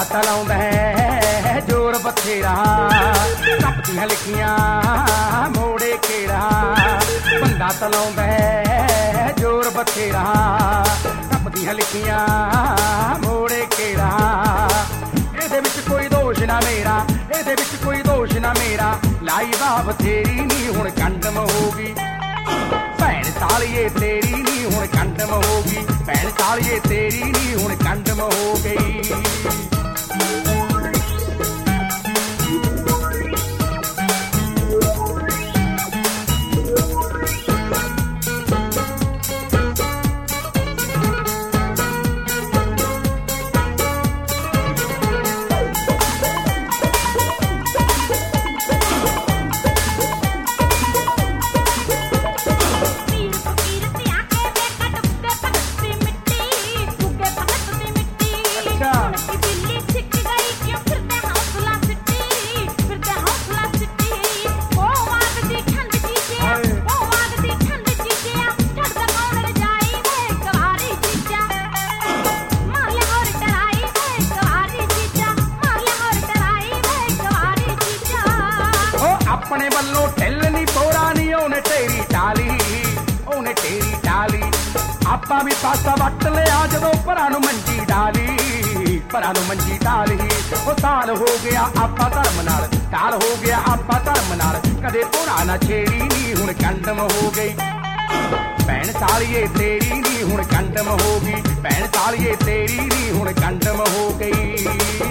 ਤਾਂ ਲਾਉਂਦਾ ਜ਼ੋਰ ਬਥੇਰਾ, ਕੱਪਦੀਆਂ ਲਿਖੀਆਂ ਮੋੜੇ ਕਿਹੜਾ। ਬੰਦਾ ਤਾਂ ਲਾਉਂਦਾ ਜ਼ੋਰ ਬਥੇਰਾ, ਕੱਪਦੀਆਂ ਲਿਖੀਆਂ ਮੋੜੇ ਕਿਹੜਾ। ਇਹਦੇ ਵਿੱਚ ਕੋਈ ਦੋਸ਼ ਨਾ ਮੇਰਾ, ਇਹਦੇ ਵਿੱਚ ਕੋਈ ਦੋਸ਼ ਨਾ ਮੇਰਾ। ਲਾਈ ਵਾਹ ਬਥੇਰੀ ਨੀ ਹੁਣ ਕੰਡਮ ਹੋ ਗਈ, ਭੈਣ ਸਾਲੀਏ ਤੇਰੀ ਨੀ ਹੁਣ ਕੰਡਮ ਹੋ ਗਈ। ਭੈਣ ਸਾਲੀਏ ਤੇਰੀ ਨੀ ਹੁਣ ਕੰਡਮ ਹੋ ਗਈ। ਆਪਣੇ ਵੱਲੋਂ ਢਿੱਲ ਨੀ ਪੋੜਾ ਨੀ ਉਹਨੇ ਤੇਰੀ ਟਾਲੀ, ਉਹਨੇ ਤੇਰੀ ਟਾਲੀ। ਆਪਾਂ ਵੀ ਪਾਸਾ ਵੱਟ ਲਿਆ ਜਦੋਂ ਭਰਾ ਨੂੰ ਮੰਜੀ ਡਾਲੀ, ਭਰਾ ਨੂੰ ਮੰਜੀ ਡਾਲੀ। ਉਹ ਸਾਲ ਹੋ ਗਿਆ ਆਪਾਂ ਧਰਮ ਨਾਲ, ਸਾਲ ਹੋ ਗਿਆ ਆਪਾਂ ਧਰਮ ਨਾਲ। ਕਦੇ ਭੋਰਾ ਨਾ ਛੇੜੀ ਨੀ ਹੁਣ ਕੰਡਮ ਹੋ ਗਈ, ਭੈਣ ਸਾਲੀਏ ਤੇਰੀ ਨੀ ਹੁਣ ਕੰਡਮ ਹੋ ਗਈ। ਭੈਣ ਸਾਲੀਏ ਤੇਰੀ ਨੀ ਹੁਣ ਕੰਡਮ ਹੋ ਗਈ।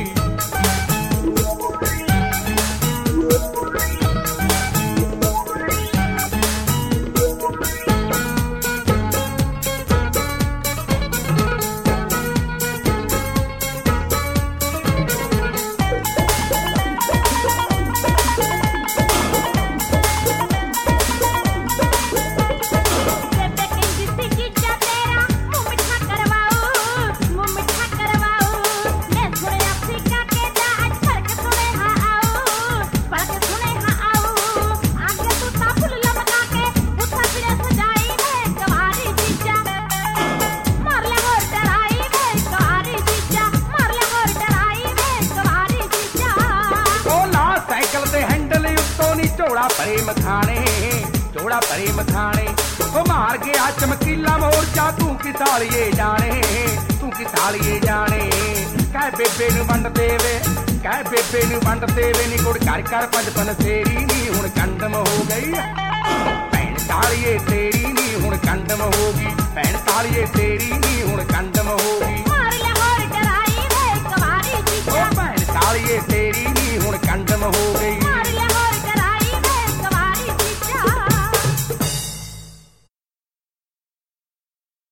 ਝੋਲਾ ਭਰੇ ਮਖਾਣੇ, ਝੋਲਾ ਭਰੇ ਮਖਾਣੇ। ਉਹ ਮਾਰ ਗਿਆ ਚਮਕੀਲਾ ਮੋਰਚਾ, ਤੂੰ ਕਿ ਸਾਲੀਏ ਜਾਣੇ, ਤੂੰ ਕਿ ਸਾਲੀਏ ਜਾਣੇ। ਕਹਿ ਬੇਬੇ ਨੂੰ ਵੰਡ ਦੇਵੇ, ਕਹਿ ਬੇਬੇ ਨੂੰ ਵੰਡ ਦੇਵੇ ਨੀ ਗੁੜ ਘਰ ਘਰ ਪੰਜ ਪਨਸੇਰੀ ਨੀ ਹੁਣ ਕੰਡਮ ਹੋ ਗਈ। ਭੈਣ ਸਾਲੀਏ ਤੇਰੀ ਨੀ ਹੁਣ ਕੰਡਮ ਹੋ ਗਈ, ਭੈਣ ਸਾਲੀਏ ਤੇਰੀ ਨੀ ਹੁਣ ਕੰਡਮ ਹੋ ਗਈ।